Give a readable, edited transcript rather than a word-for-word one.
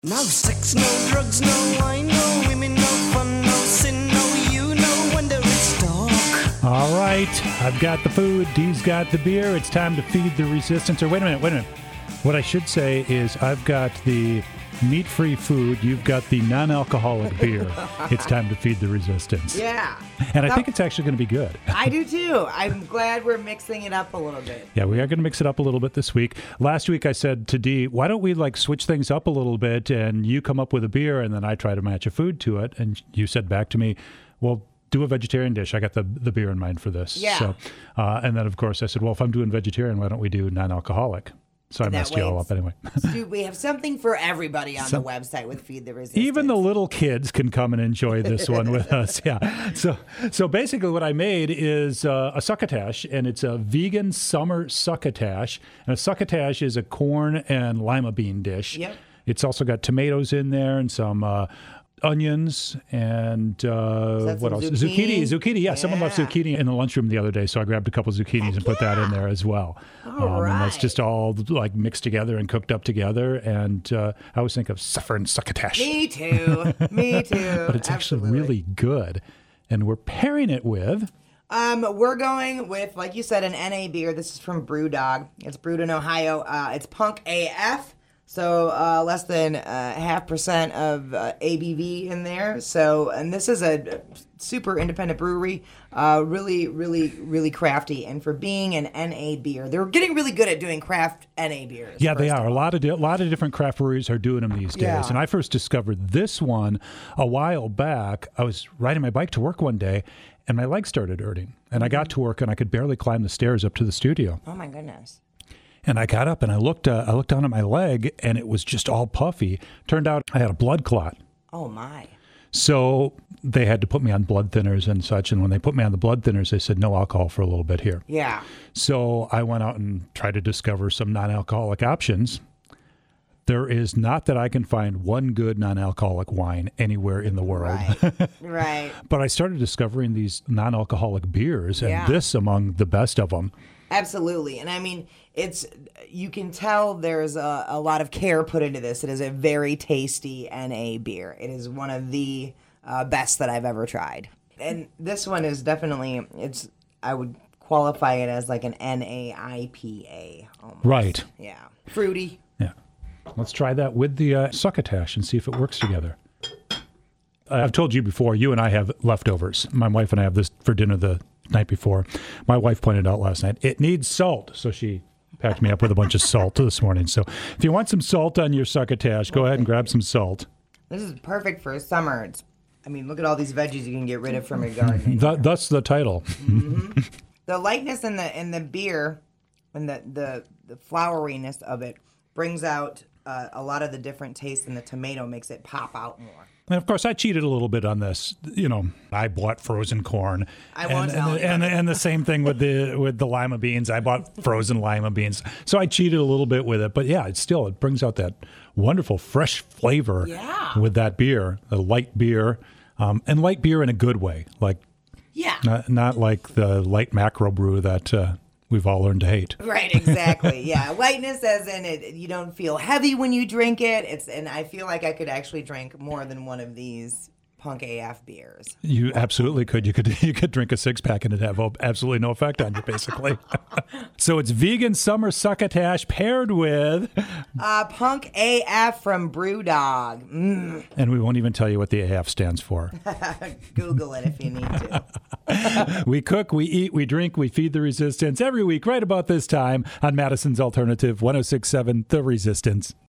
No sex, no drugs, no wine, no women, no fun, no sin, no you, no wonder it's dark. All right, I've got the food, Dee's got the beer. It's time to feed the resistance. Or wait a minute. What I should say is I've got the meat-free food. You've got the non-alcoholic beer. It's time to feed the resistance. Yeah. And I think it's actually going to be good. I do too. I'm glad we're mixing it up a little bit. Yeah, we are going to mix it up a little bit this week. Last week I said to Dee, why don't we switch things up a little bit and you come up with a beer and then I try to match a food to it. And you said back to me, well, do a vegetarian dish. I got the beer in mind for this. Yeah. So, and then, of course, I said, well, if I'm doing vegetarian, why don't we do non-alcoholic? So I messed you all up anyway. Dude, we have something for everybody on the website with Feed the Resistance. Even the little kids can come and enjoy this one with us. Yeah. So basically what I made is a succotash, and it's a vegan summer succotash. And a succotash is a corn and lima bean dish. Yep. It's also got tomatoes in there and some onions and what else? Zucchini. Yeah, someone left zucchini in the lunchroom the other day, so I grabbed a couple zucchinis and put that in there as well. All right. And that's just all mixed together and cooked up together. And I always think of suffering succotash. Me too. But it's actually really good. And we're pairing it with... We're going with, like you said, an NA beer. This is from BrewDog. It's brewed in Ohio. It's Punk AF. So less than 0.5% of ABV in there. So, and this is a super independent brewery, really, really, really crafty. And for being an NA beer, they're getting really good at doing craft NA beers. Yeah, they are. A lot of different craft breweries are doing them these days. Yeah. And I first discovered this one a while back. I was riding my bike to work one day, and my legs started hurting. And I got to work, and I could barely climb the stairs up to the studio. Oh my goodness. And I got up and I looked down at my leg, and it was just all puffy. Turned out I had a blood clot. Oh my. So they had to put me on blood thinners and such. And when they put me on the blood thinners, they said no alcohol for a little bit here. Yeah. So I went out and tried to discover some non-alcoholic options. There is not that I can find one good non-alcoholic wine anywhere in the world. Right. But I started discovering these non-alcoholic beers, and Yeah. this among the best of them. Absolutely. And I mean, you can tell there's a lot of care put into this. It is a very tasty NA beer. It is one of the best that I've ever tried. And this one is definitely, I would qualify it as like an NA IPA almost. Right. Yeah. Fruity. Yeah. Let's try that with the succotash and see if it works together. I've told you before, you and I have leftovers. My wife and I have this for dinner the night before. My wife pointed out last night, it needs salt. So she packed me up with a bunch of salt this morning. So if you want some salt on your succotash, go ahead and grab some salt. This is perfect for summer. Look at all these veggies you can get rid of from your garden. Thus the title. Mm-hmm. The lightness in the beer and the floweriness of it brings out a lot of the different tastes, and the tomato makes it pop out more. And of course, I cheated a little bit on this. I bought frozen corn. And the same thing with the lima beans. I bought frozen lima beans. So I cheated a little bit with it. But yeah, it brings out that wonderful fresh flavor with that beer, the light beer, and light beer in a good way. Not like the light macro brew that we've all learned to hate. Right, exactly. Yeah, lightness as in it, you don't feel heavy when you drink it. And I feel like I could actually drink more than one of these Punk AF beers. You absolutely could. You could drink a 6-pack and it'd have absolutely no effect on you, basically. So it's vegan summer succotash paired with Punk AF from BrewDog. And we won't even tell you what the AF stands for. Google it if you need to. We cook, we eat, we drink, we feed the resistance every week right about this time on Madison's Alternative 106.7 The Resistance.